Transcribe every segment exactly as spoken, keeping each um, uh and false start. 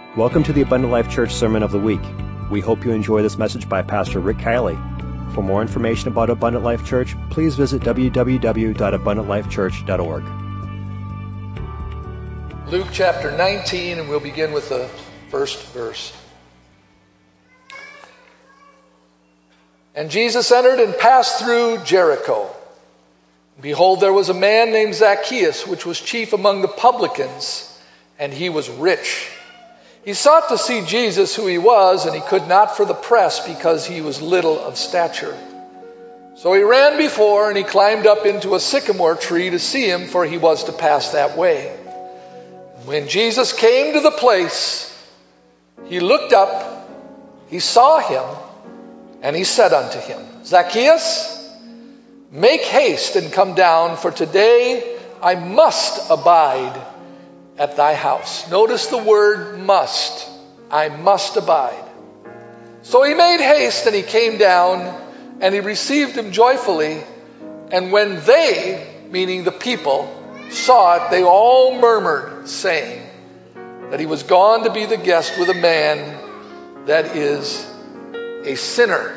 Welcome to the Abundant Life Church Sermon of the Week. We hope you enjoy this message by Pastor Rick Kiley. For more information about Abundant Life Church, please visit w w w dot abundant life church dot org. Luke chapter nineteen, and we'll begin with the first verse. And Jesus entered and passed through Jericho. Behold, there was a man named Zacchaeus, which was chief among the publicans, and he was rich. He sought to see Jesus, who he was, and he could not for the press, because he was little of stature. So he ran before, and he climbed up into a sycamore tree to see him, for he was to pass that way. When Jesus came to the place, he looked up, he saw him, and he said unto him, Zacchaeus, make haste and come down, for today I must abide at thy house. Notice the word must. I must abide. So he made haste and he came down, and he received him joyfully. And when they, meaning the people, saw it, they all murmured, saying that he was gone to be the guest with a man that is a sinner.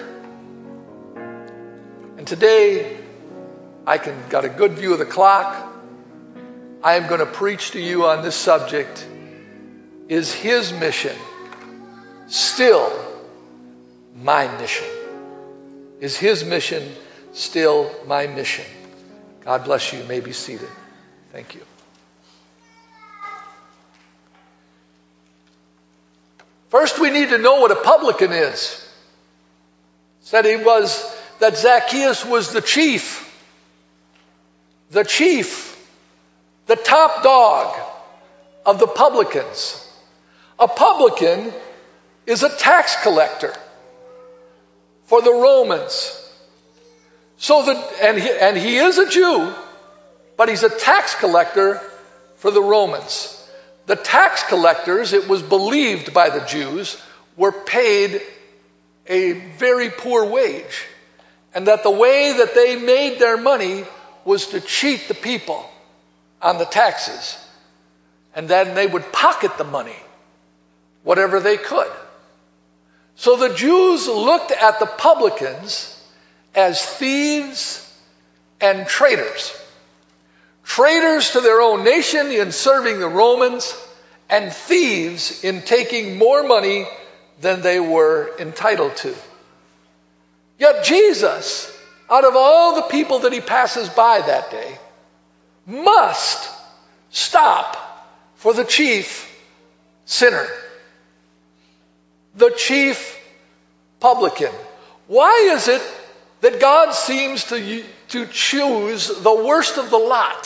And today, I can got a good view of the clock. I am going to preach to you on this subject. Is his mission still my mission? Is his mission still my mission? God bless you. You may be seated. Thank you. First, we need to know what a publican is. Said he was, that Zacchaeus was the chief. The chief. The top dog of the publicans. A publican is a tax collector for the Romans. So the, and he, and he is a Jew, but he's a tax collector for the Romans. The tax collectors, it was believed by the Jews, were paid a very poor wage. And that the way that they made their money was to cheat the people on the taxes. And then they would pocket the money, whatever they could. So the Jews looked at the publicans as thieves and traitors. Traitors to their own nation in serving the Romans, and thieves in taking more money than they were entitled to. Yet Jesus, out of all the people that he passes by that day, must stop for the chief sinner, the chief publican. Why is it that God seems to, to choose the worst of the lot?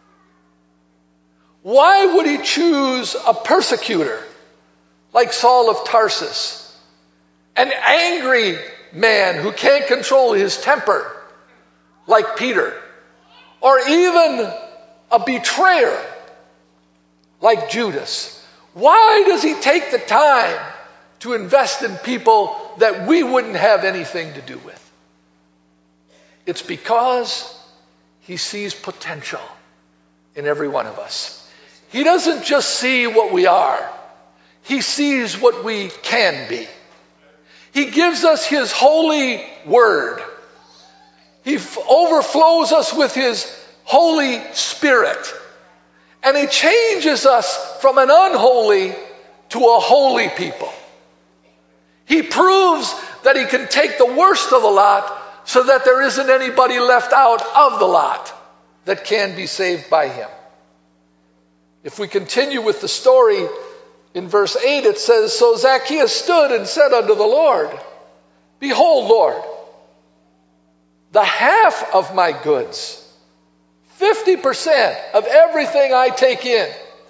Why would he choose a persecutor like Saul of Tarsus, an angry man who can't control his temper like Peter, or even a betrayer like Judas? Why does he take the time to invest in people that we wouldn't have anything to do with? It's because he sees potential in every one of us. He doesn't just see what we are. He sees what we can be. He gives us his holy word. He f- overflows us with his Holy Spirit. And he changes us from an unholy to a holy people. He proves that he can take the worst of the lot so that there isn't anybody left out of the lot that can be saved by him. If we continue with the story, in verse eight it says, So Zacchaeus stood and said unto the Lord, Behold, Lord, the half of my goods, fifty percent of everything I take in,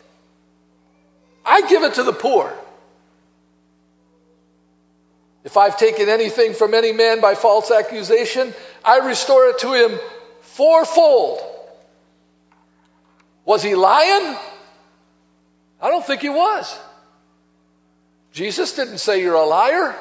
I give it to the poor. If I've taken anything from any man by false accusation, I restore it to him fourfold. Was he lying? I don't think he was. Jesus didn't say you're a liar.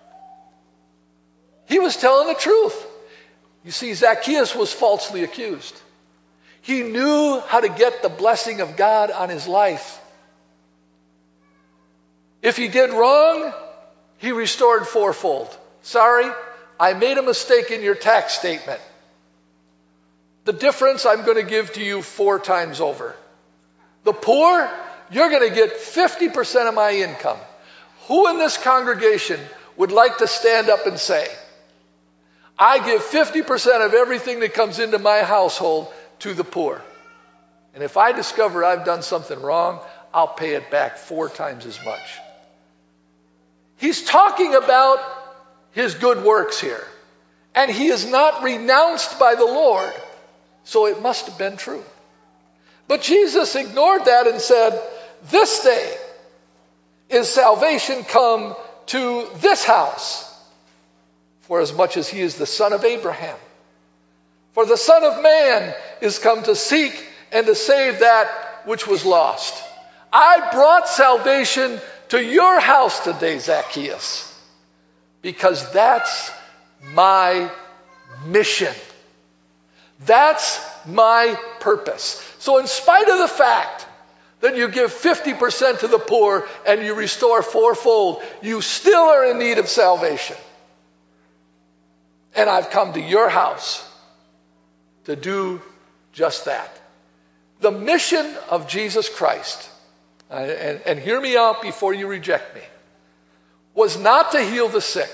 He was telling the truth. You see, Zacchaeus was falsely accused. He knew how to get the blessing of God on his life. If he did wrong, he restored fourfold. Sorry, I made a mistake in your tax statement. The difference I'm going to give to you four times over. The poor, you're going to get fifty percent of my income. Who in this congregation would like to stand up and say, I give fifty percent of everything that comes into my household to the poor. And if I discover I've done something wrong, I'll pay it back four times as much. He's talking about his good works here. And he is not renounced by the Lord. So it must have been true. But Jesus ignored that and said, this day is salvation come to this house, for as much as he is the son of Abraham. For the Son of Man is come to seek and to save that which was lost. I brought salvation to your house today, Zacchaeus, because that's my mission. That's my purpose. So in spite of the fact that you give fifty percent to the poor and you restore fourfold, you still are in need of salvation. And I've come to your house to do just that. The mission of Jesus Christ, and, and, and hear me out before you reject me, was not to heal the sick,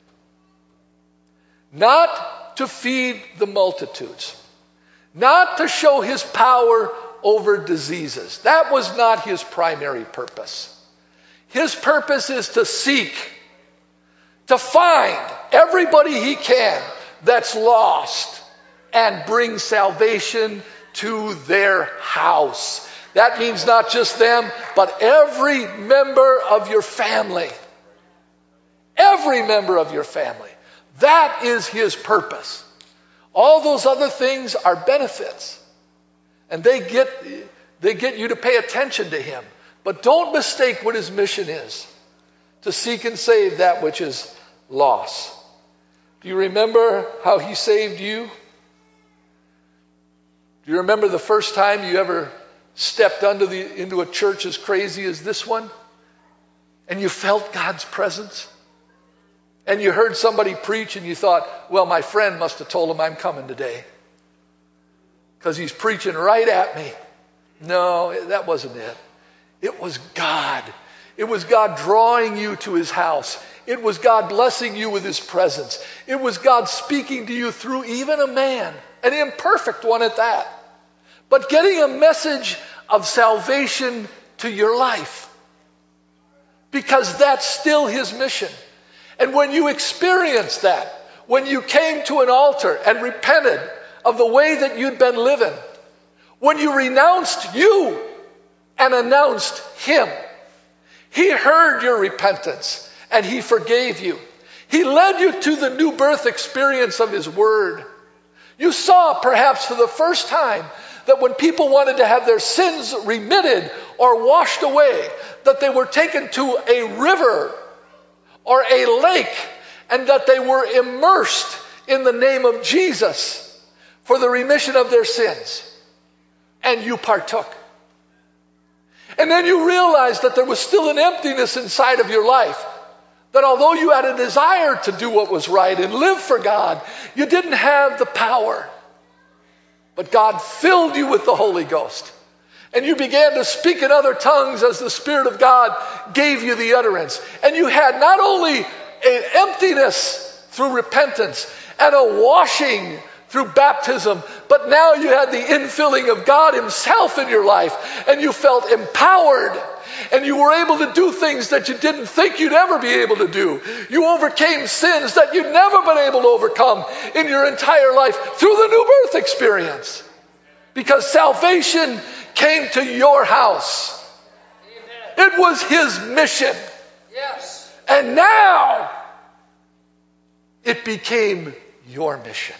not to feed the multitudes, not to show his power over diseases. That was not his primary purpose. His purpose is to seek, to find everybody he can that's lost and bring salvation to their house. That means not just them, but every member of your family. Every member of your family. That is his purpose. All those other things are benefits. And they get, they get you to pay attention to him. But don't mistake what his mission is. To seek and save that which is lost. Do you remember how he saved you? Do you remember the first time you ever stepped under the, into a church as crazy as this one? And you felt God's presence? And you heard somebody preach and you thought, well, my friend must have told him I'm coming today, because he's preaching right at me. No, that wasn't it. It was God. It was God drawing you to his house. It was God blessing you with his presence. It was God speaking to you through even a man, an imperfect one at that, but getting a message of salvation to your life, because that's still his mission. And when you experienced that, when you came to an altar and repented of the way that you'd been living, when you renounced you and announced him, he heard your repentance and he forgave you. He led you to the new birth experience of his word. You saw perhaps for the first time that when people wanted to have their sins remitted or washed away, that they were taken to a river or a lake, and that they were immersed in the name of Jesus for the remission of their sins. And you partook. And then you realized that there was still an emptiness inside of your life. That although you had a desire to do what was right and live for God, you didn't have the power. But God filled you with the Holy Ghost. And you began to speak in other tongues as the Spirit of God gave you the utterance. And you had not only an emptiness through repentance and a washing through baptism, but now you had the infilling of God himself in your life. And you felt empowered. And you were able to do things that you didn't think you'd ever be able to do. You overcame sins that you'd never been able to overcome in your entire life through the new birth experience. Because salvation came to your house. Amen. It was his mission. Yes. And now it became your mission.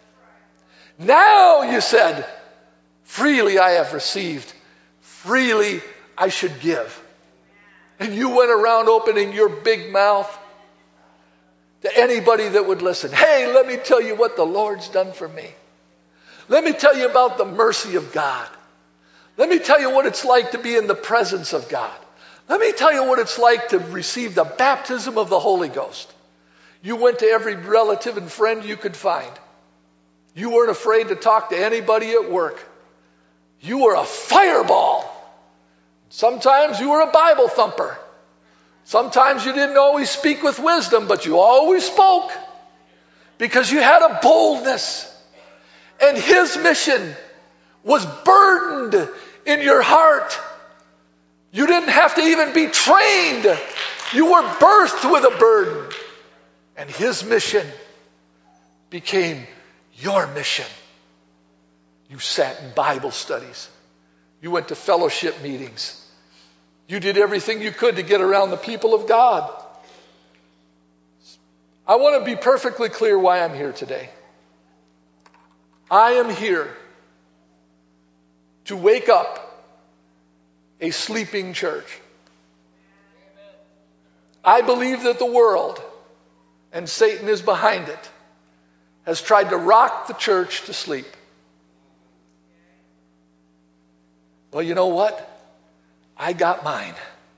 Now you said, freely I have received, freely I should give. And you went around opening your big mouth to anybody that would listen. Hey, let me tell you what the Lord's done for me. Let me tell you about the mercy of God. Let me tell you what it's like to be in the presence of God. Let me tell you what it's like to receive the baptism of the Holy Ghost. You went to every relative and friend you could find. You weren't afraid to talk to anybody at work. You were a fireball. Sometimes you were a Bible thumper. Sometimes you didn't always speak with wisdom, but you always spoke because you had a boldness. And his mission was burdened in your heart. You didn't have to even be trained. You were birthed with a burden. And his mission became your mission. You sat in Bible studies. You went to fellowship meetings. You did everything you could to get around the people of God. I want to be perfectly clear why I'm here today. I am here to wake up a sleeping church. I believe that the world, and Satan is behind it, has tried to rock the church to sleep. Well, you know what? I got mine.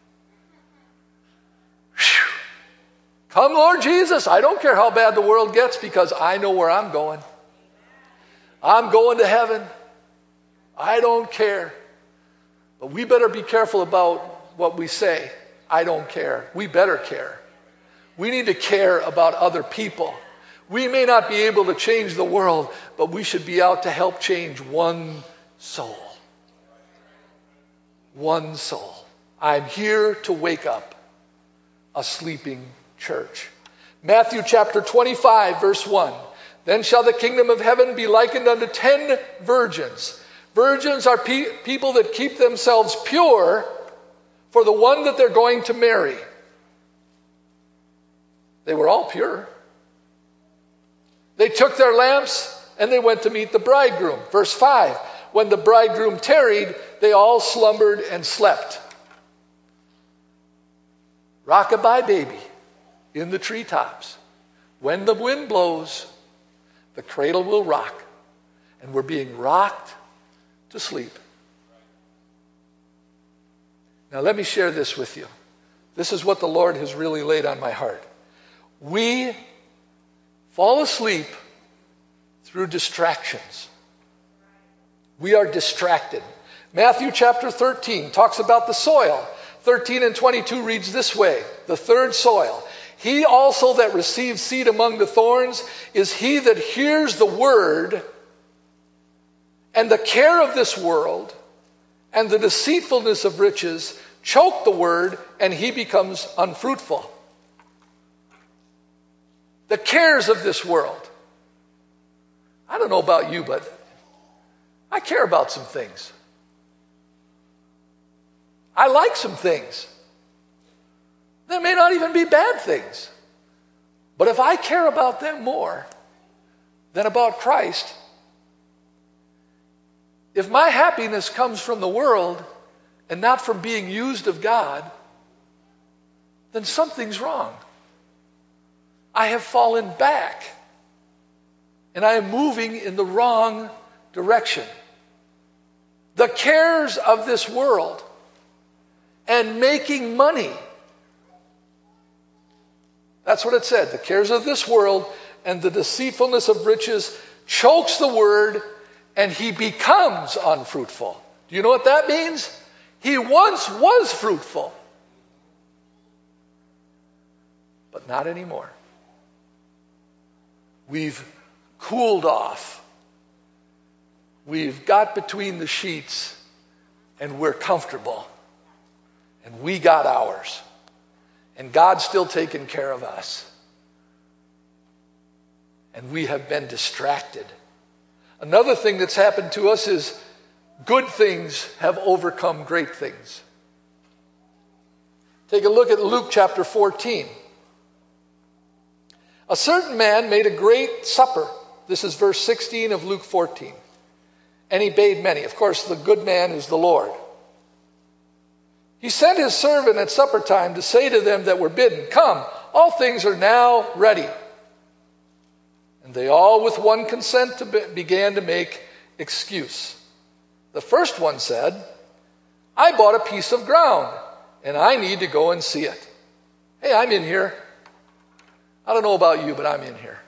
Whew. Come, Lord Jesus. I don't care how bad the world gets because I know where I'm going. I'm going to heaven. I don't care. But we better be careful about what we say. I don't care. We better care. We need to care about other people. We may not be able to change the world, but we should be out to help change one soul. One soul. I'm here to wake up a sleeping church. Matthew chapter twenty-five, verse one. Then shall the kingdom of heaven be likened unto ten virgins. Virgins are pe- people that keep themselves pure for the one that they're going to marry. They were all pure. They took their lamps and they went to meet the bridegroom. Verse five. When the bridegroom tarried, they all slumbered and slept. Rock-a-bye baby in the treetops. When the wind blows, the cradle will rock. And we're being rocked to sleep. Now let me share this with you. This is what the Lord has really laid on my heart. We fall asleep through distractions. We are distracted. Matthew chapter thirteen talks about the soil. thirteen and twenty-two reads this way. The third soil. He also that receives seed among the thorns is he that hears the word, and the care of this world and the deceitfulness of riches choke the word, and he becomes unfruitful. The cares of this world. I don't know about you, but I care about some things. I like some things. They may not even be bad things. But if I care about them more than about Christ, if my happiness comes from the world and not from being used of God, then something's wrong. I have fallen back. And I am moving in the wrong direction. The cares of this world and making money. That's what it said. The cares of this world and the deceitfulness of riches chokes the word, and he becomes unfruitful. Do you know what that means? He once was fruitful, but not anymore. We've cooled off. We've got between the sheets and we're comfortable. And we got ours. And God's still taking care of us. And we have been distracted. Another thing that's happened to us is good things have overcome great things. Take a look at Luke chapter fourteen. A certain man made a great supper. This is verse sixteen of Luke fourteen. And he bade many. Of course, the good man is the Lord. He sent his servant at supper time to say to them that were bidden, "Come, all things are now ready." And they all with one consent to be, began to make excuse. The first one said, "I bought a piece of ground and I need to go and see it. Hey, I'm in here. I don't know about you, but I'm in here.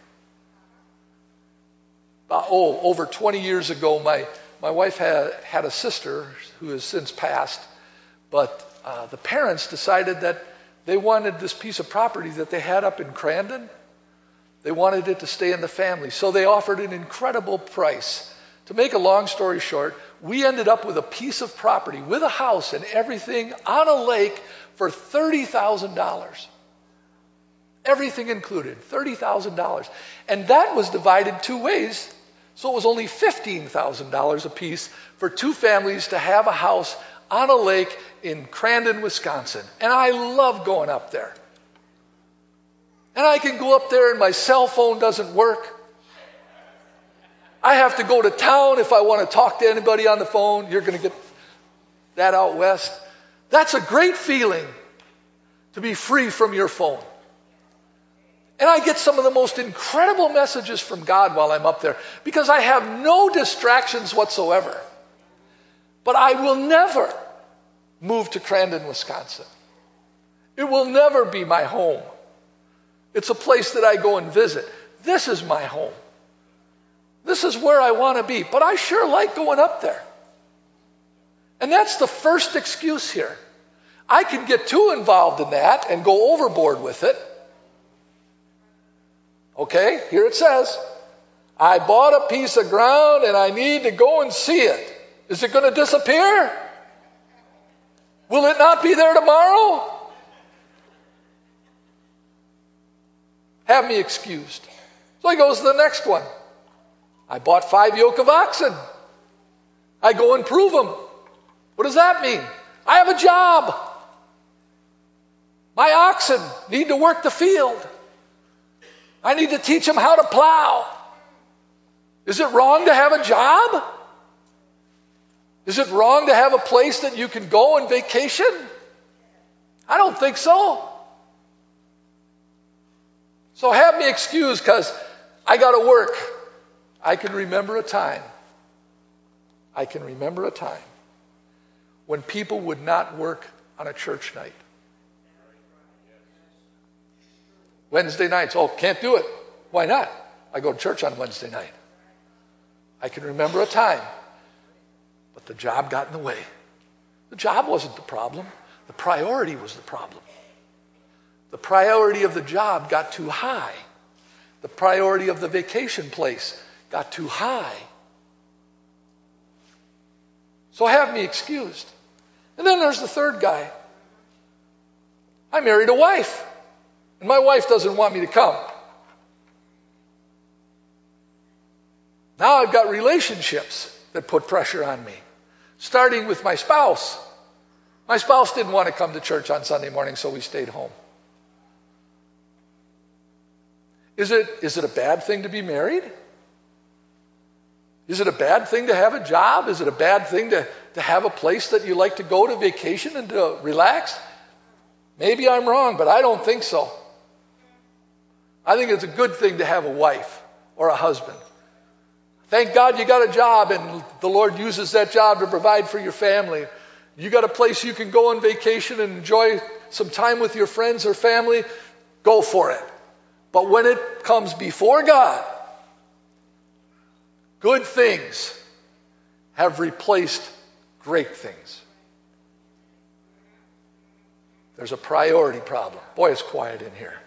Uh, oh, over twenty years ago, my, my wife had, had a sister who has since passed, but uh, the parents decided that they wanted this piece of property that they had up in Crandon. They wanted it to stay in the family, so they offered an incredible price. To make a long story short, we ended up with a piece of property with a house and everything on a lake for thirty thousand dollars. Everything included, thirty thousand dollars. And that was divided two ways, so it was only fifteen thousand dollars a piece for two families to have a house on a lake in Crandon, Wisconsin. And I love going up there. And I can go up there and my cell phone doesn't work. I have to go to town if I want to talk to anybody on the phone. You're going to get that out west. That's a great feeling, to be free from your phone. And I get some of the most incredible messages from God while I'm up there because I have no distractions whatsoever. But I will never move to Crandon, Wisconsin. It will never be my home. It's a place that I go and visit. This is my home. This is where I want to be. But I sure like going up there. And that's the first excuse here. I can get too involved in that and go overboard with it. Okay, here it says, I bought a piece of ground and I need to go and see it. Is it going to disappear? Will it not be there tomorrow? Have me excused. So he goes to the next one. I bought five yoke of oxen. I go and prove them. What does that mean? I have a job. My oxen need to work the field. I need to teach them how to plow. Is it wrong to have a job? Is it wrong to have a place that you can go and vacation? I don't think so. So have me excused because I got to work. I can remember a time. I can remember a time when people would not work on a church night. Wednesday nights, oh, can't do it. Why not? I go to church on Wednesday night. I can remember a time, but the job got in the way. The job wasn't the problem. The priority was the problem. The priority of the job got too high. The priority of the vacation place got too high. So have me excused. And then there's the third guy. I married a wife, and my wife doesn't want me to come. Now I've got relationships that put pressure on me, starting with my spouse. My spouse didn't want to come to church on Sunday morning, so we stayed home. Is it, is it a bad thing to be married? Is it a bad thing to have a job? Is it a bad thing to, to have a place that you like to go to vacation and to relax? Maybe I'm wrong, but I don't think so. I think it's a good thing to have a wife or a husband. Thank God you got a job and the Lord uses that job to provide for your family. You got a place you can go on vacation and enjoy some time with your friends or family, go for it. But when it comes before God, good things have replaced great things. There's a priority problem. Boy, it's quiet in here.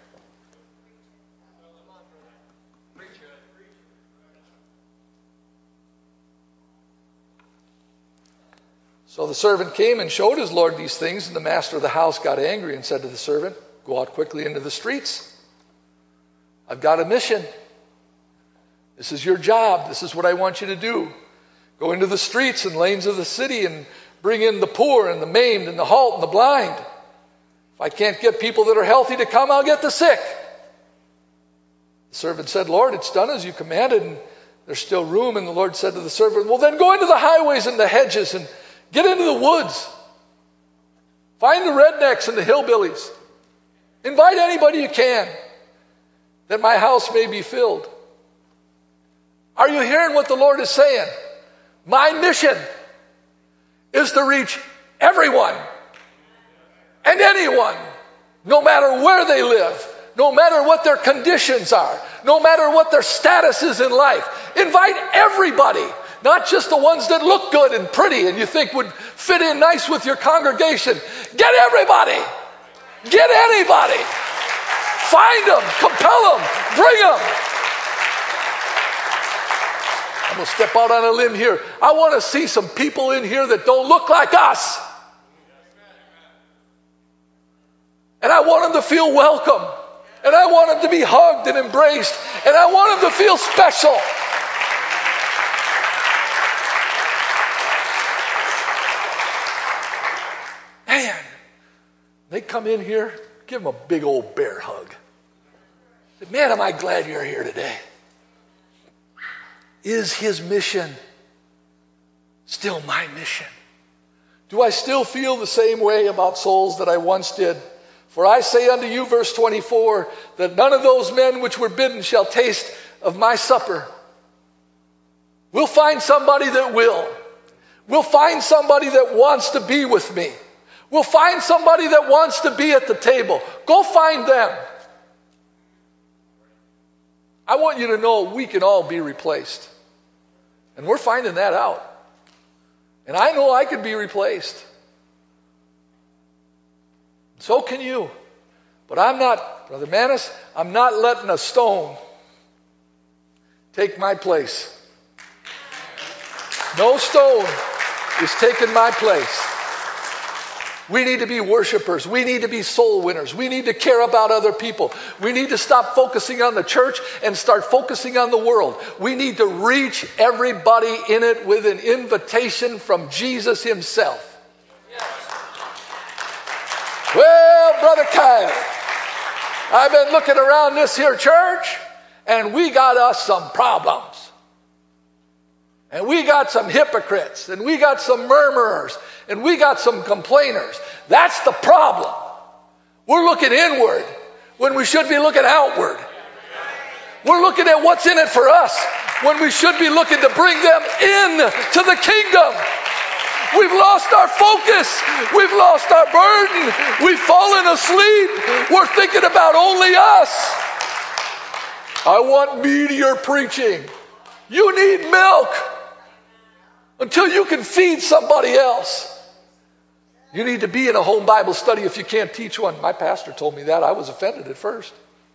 So the servant came and showed his lord these things, and the master of the house got angry and said to the servant, go out quickly into the streets. I've got a mission. This is your job. This is what I want you to do. Go into the streets and lanes of the city and bring in the poor and the maimed and the halt and the blind. If I can't get people that are healthy to come, I'll get the sick. The servant said, Lord, it's done as you commanded, and there's still room. And the Lord said to the servant, well, then go into the highways and the hedges and get into the woods. Find the rednecks and the hillbillies. Invite anybody you can, that my house may be filled. Are you hearing what the Lord is saying? My mission is to reach everyone. anyone, no matter where they live, no matter what their conditions are, no matter what their status is in life. Invite everybody, not just the ones that look good and pretty and you think would fit in nice with your congregation. Get everybody. Get anybody. Find them, compel them, bring them. I'm going to step out on a limb here. I want to see some people in here that don't look like us. And I want them to feel welcome. And I want them to be hugged and embraced. And I want them to feel special. Man, they come in here, give them a big old bear hug. Say, man, am I glad you're here today. Is his mission still my mission? Do I still feel the same way about souls that I once did? For I say unto you, verse twenty-four, that none of those men which were bidden shall taste of my supper. We'll find somebody that will. We'll find somebody that wants to be with me. We'll find somebody that wants to be at the table. Go find them. I want you to know we can all be replaced. And we're finding that out. And I know I can be replaced. So can you. But I'm not, Brother Manis, I'm not letting a stone take my place. No stone is taking my place. We need to be worshipers. We need to be soul winners. We need to care about other people. We need to stop focusing on the church and start focusing on the world. We need to reach everybody in it with an invitation from Jesus himself. Well, Brother Kyle, I've been looking around this here church, and we got us some problems. And we got some hypocrites, and we got some murmurers, and we got some complainers. That's the problem. We're looking inward when we should be looking outward. We're looking at what's in it for us when we should be looking to bring them in to the kingdom. We've lost our focus. We've lost our burden. We've fallen asleep. We're thinking about only us. I want meatier preaching. You need milk until you can feed somebody else. You need to be in a home Bible study if you can't teach one. My pastor told me that. I was offended at first.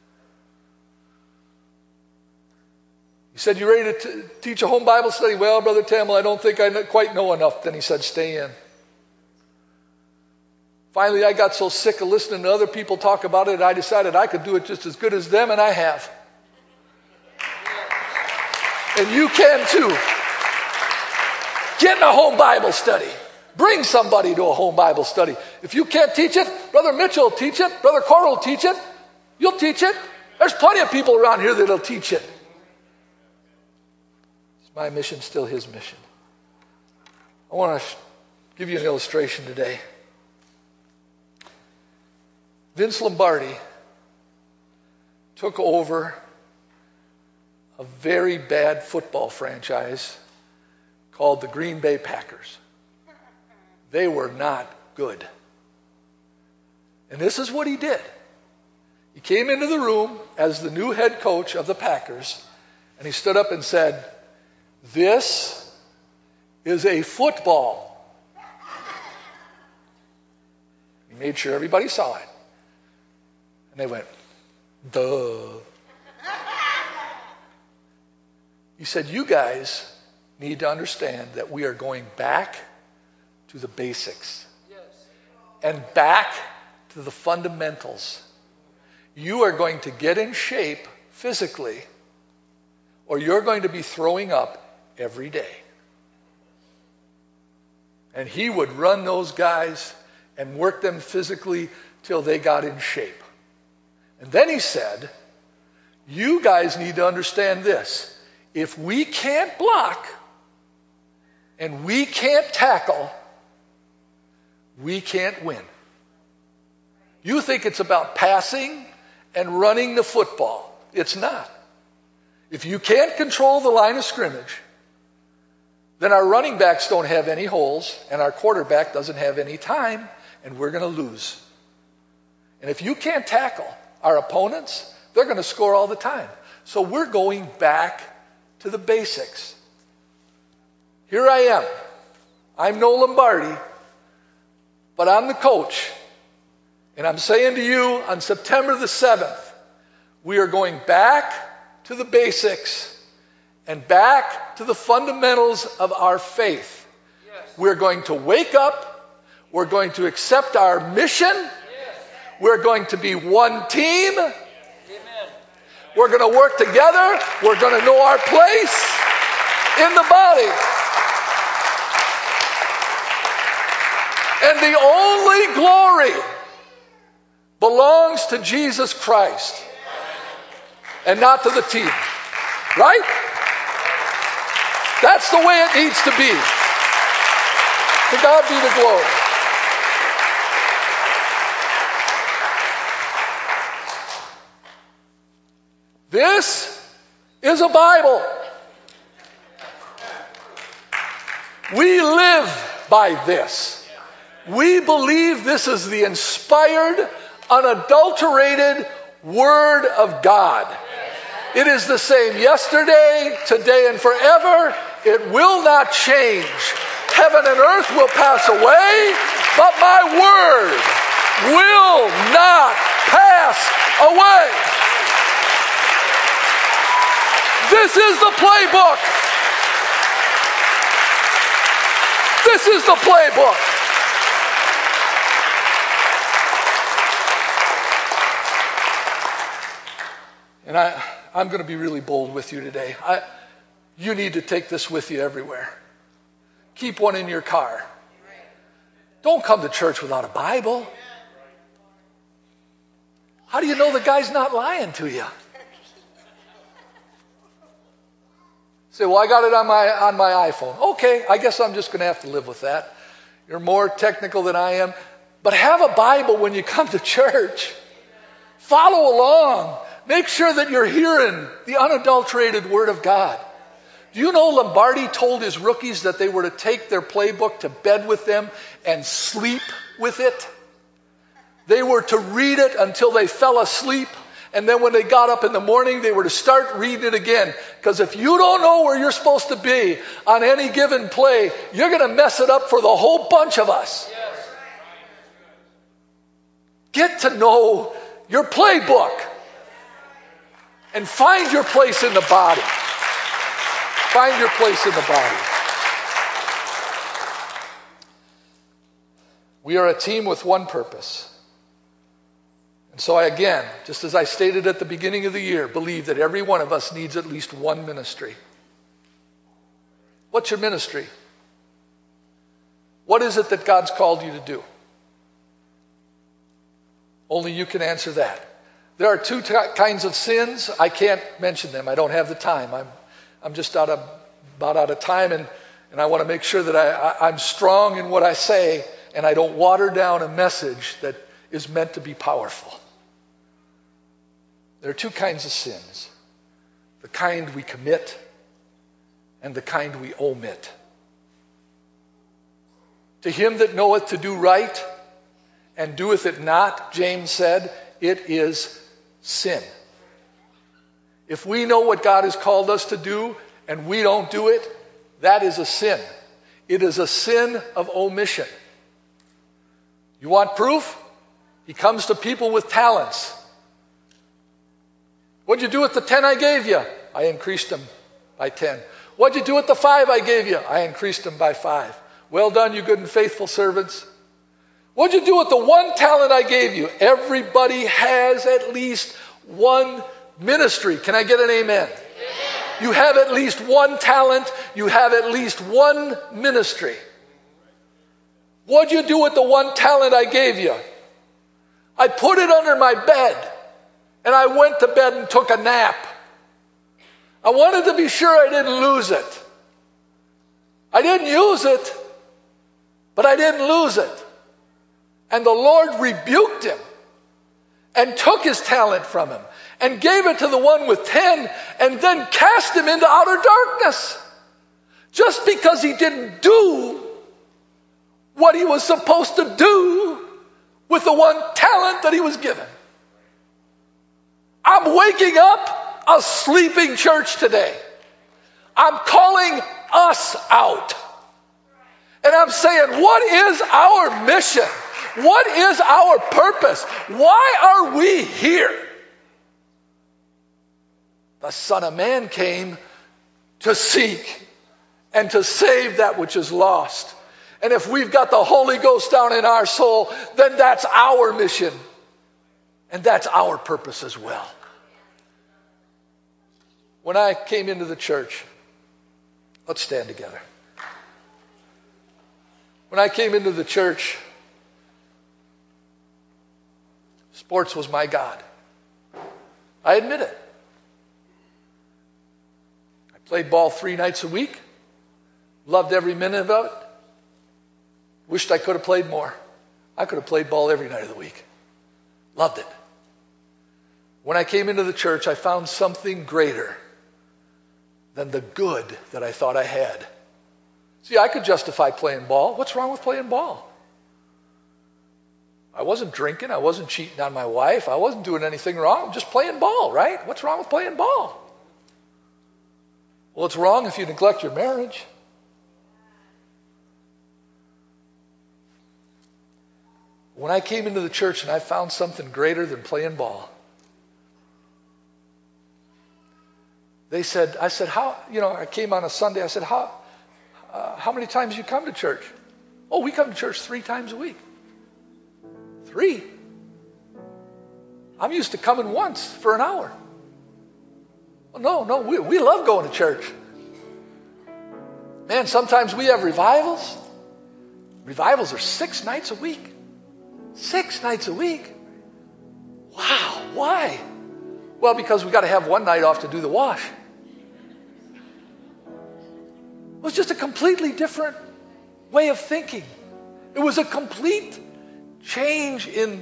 He said, you ready to t- teach a home Bible study? Well, Brother Tamil, I don't think I know, quite know enough. Then he said, stay in. Finally, I got so sick of listening to other people talk about it, I decided I could do it just as good as them, and I have. And you can too. Get in a home Bible study. Bring somebody to a home Bible study. If you can't teach it, Brother Mitchell will teach it. Brother Coral will teach it. You'll teach it. There's plenty of people around here that'll teach it. Is my mission still his mission? I want to give you an illustration today. Vince Lombardi took over a very bad football franchise called the Green Bay Packers. They were not good. And this is what he did. He came into the room as the new head coach of the Packers, and he stood up and said, "This is a football." He made sure everybody saw it. And they went, "Duh." He said, "You guys need to understand that we are going back to the basics. Yes. And back to the fundamentals. You are going to get in shape physically, or you're going to be throwing up every day." And he would run those guys and work them physically till they got in shape. And then he said, "You guys need to understand this. If we can't block and we can't tackle, we can't win. You think it's about passing and running the football. It's not. If you can't control the line of scrimmage, then our running backs don't have any holes and our quarterback doesn't have any time, and we're going to lose." And if you can't tackle our opponents, they're going to score all the time. So we're going back to the basics. Here I am. I'm no Lombardi, but I'm the coach. And I'm saying to you on September the seventh, we are going back to the basics and back to the fundamentals of our faith. Yes. We're going to wake up. We're going to accept our mission. Yes. We're going to be one team. Amen. We're going to work together. We're going to know our place in the body. And the only glory belongs to Jesus Christ and not to the team. Right? That's the way it needs to be. To God be the glory. This is a Bible. We live by this. We believe this is the inspired, unadulterated Word of God. It is the same yesterday, today, and forever. It will not change. Heaven and earth will pass away, but my word will not pass away. This is the playbook. This is the playbook. And I, I'm going to be really bold with you today. I, you need to take this with you everywhere. Keep one in your car. Don't come to church without a Bible. How do you know the guy's not lying to you? Say, well, I got it on my on my iPhone. Okay, I guess I'm just going to have to live with that. You're more technical than I am. But have a Bible when you come to church. Follow along. Make sure that you're hearing the unadulterated Word of God. Do you know Lombardi told his rookies that they were to take their playbook to bed with them and sleep with it? They were to read it until they fell asleep. And then when they got up in the morning, they were to start reading it again. Because if you don't know where you're supposed to be on any given play, you're going to mess it up for the whole bunch of us. Get to know your playbook. And find your place in the body. Find your place in the body. We are a team with one purpose. And so I, again, just as I stated at the beginning of the year, believe that every one of us needs at least one ministry. What's your ministry? What is it that God's called you to do? Only you can answer that. There are two t- kinds of sins. I can't mention them. I don't have the time. I'm I'm just out of, about out of time, and, and I want to make sure that I, I, I'm strong in what I say, and I don't water down a message that is meant to be powerful. There are two kinds of sins. The kind we commit and the kind we omit. To him that knoweth to do right and doeth it not, James said, it is sin. If we know what God has called us to do and we don't do it, that is a sin. It is a sin of omission. You want proof? He comes to people with talents. What'd you do with the ten I gave you? I increased them by ten. What'd you do with the five I gave you? I increased them by five. Well done, you good and faithful servants. What'd you do with the one talent I gave you? Everybody has at least one ministry. Can I get an amen? Yeah. You have at least one talent. You have at least one ministry. What'd you do with the one talent I gave you? I put it under my bed and I went to bed and took a nap. I wanted to be sure I didn't lose it. I didn't use it, but I didn't lose it. And the Lord rebuked him and took his talent from him and gave it to the one with ten and then cast him into outer darkness. Just because he didn't do what he was supposed to do with the one talent that he was given. I'm waking up a sleeping church today. I'm calling us out. And I'm saying, what is our mission? What is our purpose? Why are we here? The Son of Man came to seek and to save that which is lost. And if we've got the Holy Ghost down in our soul, then that's our mission. And that's our purpose as well. When I came into the church, let's stand together. When I came into the church, sports was my God. I admit it. I played ball three nights a week. Loved every minute of it. Wished I could have played more. I could have played ball every night of the week. Loved it. When I came into the church, I found something greater than the good that I thought I had. See, I could justify playing ball. What's wrong with playing ball? I wasn't drinking. I wasn't cheating on my wife. I wasn't doing anything wrong. I'm just playing ball, right? What's wrong with playing ball? Well, it's wrong if you neglect your marriage. When I came into the church and I found something greater than playing ball, they said, I said, how, you know, I came on a Sunday. I said, how, uh, how many times you come to church? Oh, we come to church three times a week. Three? I'm used to coming once for an hour. Well, no, no, we, we love going to church. Man, sometimes we have revivals. Revivals are six nights a week. Six nights a week? Wow, why? Well, because we got to have one night off to do the wash. It was just a completely different way of thinking. It was a complete change in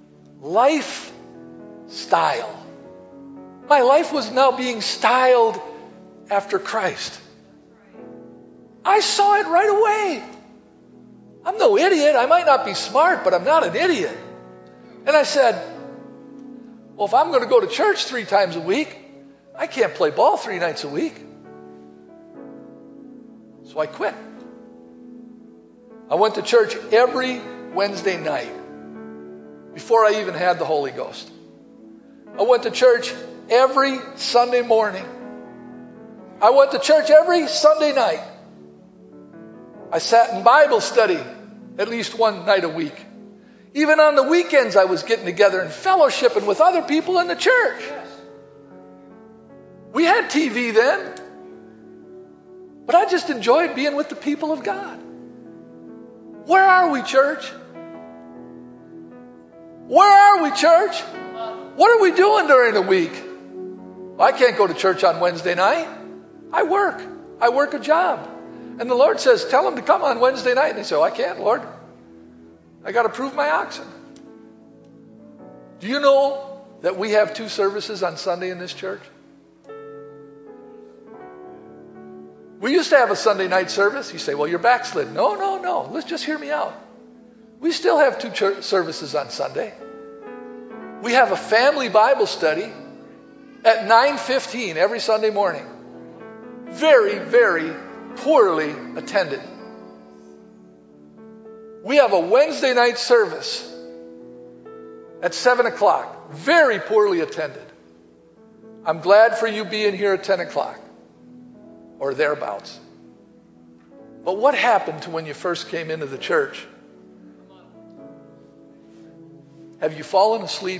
lifestyle. My life was now being styled after Christ. I saw it right away. I'm no idiot. I might not be smart, but I'm not an idiot. And I said, well, if I'm going to go to church three times a week, I can't play ball three nights a week. So I quit. I went to church every Wednesday night before I even had the Holy Ghost. I went to church every Sunday morning. I went to church every Sunday night. I sat in Bible study at least one night a week. Even on the weekends, I was getting together and fellowshipping with other people in the church. We had T V then, but I just enjoyed being with the people of God. Where are we, church? Where are we, church? What are we doing during the week? Well, I can't go to church on Wednesday night. I work. I work a job. And the Lord says, tell them to come on Wednesday night. And they say, oh, I can't, Lord. I got to prove my oxen. Do you know that we have two services on Sunday in this church? We used to have a Sunday night service. You say, well, you're backslidden. No, no, no. Let's just hear me out. We still have two church services on Sunday. We have a family Bible study at nine fifteen every Sunday morning. Very, very poorly attended. We have a Wednesday night service at seven o'clock. Very poorly attended. I'm glad for you being here at ten o'clock or thereabouts. But what happened to when you first came into the church? Have you fallen asleep?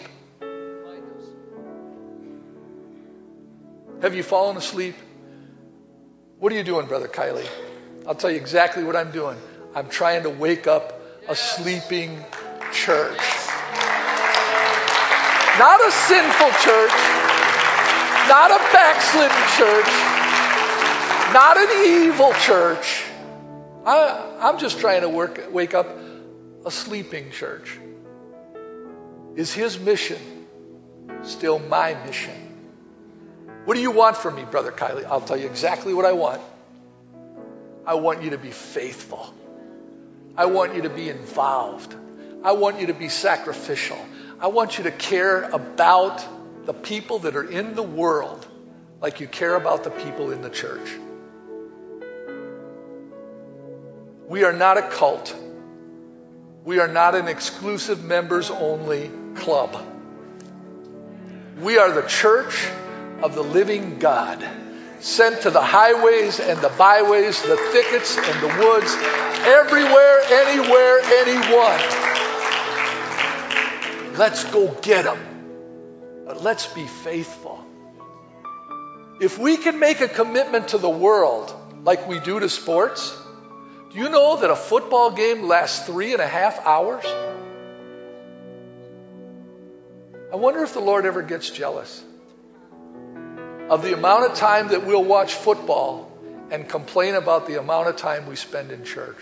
Have you fallen asleep? What are you doing, Brother Kylie? I'll tell you exactly what I'm doing. I'm trying to wake up a sleeping church. Not a sinful church. Not a backslidden church. Not an evil church. I, I'm just trying to work, wake up a sleeping church. Is his mission still my mission? What do you want from me, Brother Kylie? I'll tell you exactly what I want. I want you to be faithful. I want you to be involved. I want you to be sacrificial. I want you to care about the people that are in the world like you care about the people in the church. We are not a cult. We are not an exclusive members-only club. We are the church of the living God, sent to the highways and the byways, the thickets and the woods, everywhere, anywhere, anyone. Let's go get them. But let's be faithful. If we can make a commitment to the world like we do to sports, do you know that a football game lasts three and a half hours? I wonder if the Lord ever gets jealous of the amount of time that we'll watch football and complain about the amount of time we spend in church.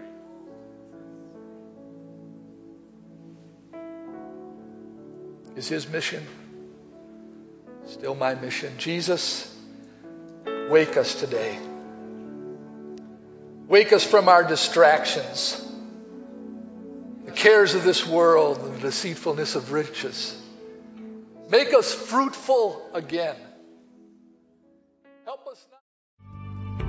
Is his mission still my mission? Jesus, wake us today. Wake us from our distractions, the cares of this world and the deceitfulness of riches. Make us fruitful again. Help us now.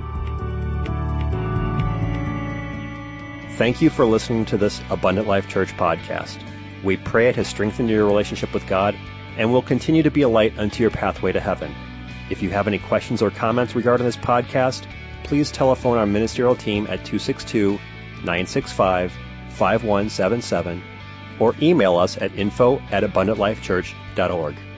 Thank you for listening to this Abundant Life Church podcast. We pray it has strengthened your relationship with God and will continue to be a light unto your pathway to heaven. If you have any questions or comments regarding this podcast, please telephone our ministerial team at two six two, nine six five, five one seven seven or email us at info at abundant life church dot org.